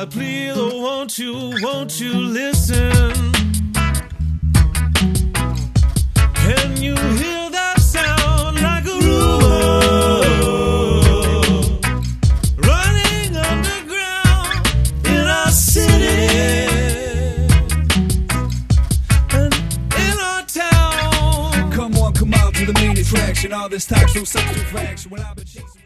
Please, oh, won't you listen? Can you hear that sound like a rumor running underground in our city and in our town? Come on, come out to the main attraction. All this talk, no substitute for action. Well, I've been chasing.